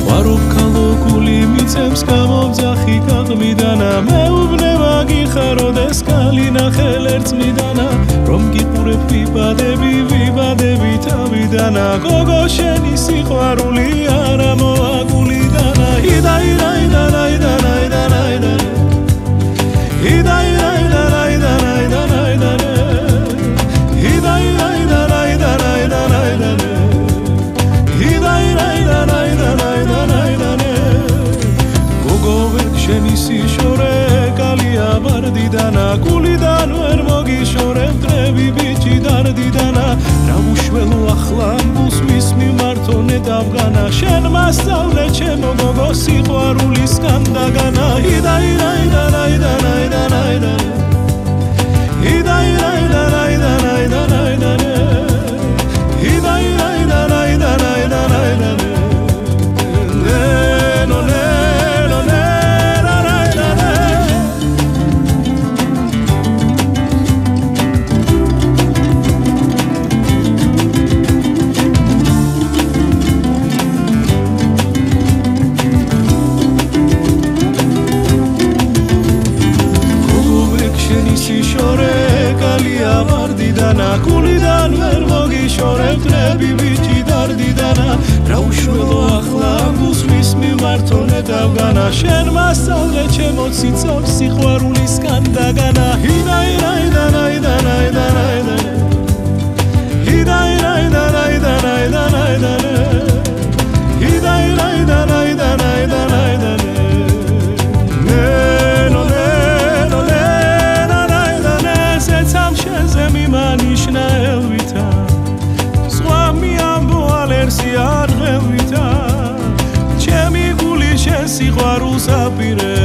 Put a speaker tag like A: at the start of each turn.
A: ვარო ქალოგული მიწებს გამომძახი გაღმიდანა მეუბნება გიხაროდეს კალი ნახელ ერთმიდანა რომ გიყურებ ვიბადები თავიდანა გოგო შენი სიყვარული არა მოაგულიდანა ვარდიდანა გულიდან ვერ მოგიშორებ დრები ბიჭი დარდიდანა რა უშველო ახლა ამბულს მის მიმართო ნედავგანა შენ მასწავლე ჩემო გოგო სიყვარულის კანდაგანა გულიდან ვერ მოგიშორებ დრები ბიჭი დარდიდანა რა უშველო ახლა ამბულს მის მიმართო ნედავგანა შენ მასწავლე ჩემო ციცაბ სიყვარულის კანდაგანა სიყვარულს აპირებ